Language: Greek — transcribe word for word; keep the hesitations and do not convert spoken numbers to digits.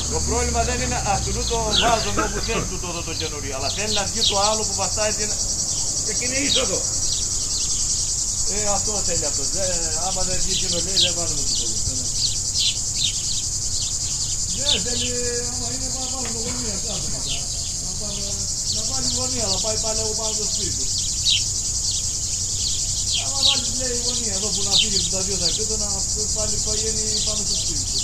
Το πρόβλημα δεν είναι αυτού το βάζουν όπου θέλει τούτο εδώ το καινούριο, αλλά θέλει να βγει το άλλο που βαστάει την... Εκείνη η είσοδο. Ε, αυτό θέλει αυτό. Ε, άμα δεν βγει εκείνο λέει δεν βάλουμε το πολύ. Ναι, θέλει, άμα είναι να βάλουμε γωνία κάτω μετά. Να, πάμε, να βάλει γωνία, να πάει πάλι εγώ πάνω στο σπίτι. Άμα βάλεις λέει γωνία εδώ που να φύγει τα δύο τα επίπεδα, να πάλι παγαίνει πάνω στο σπίτι.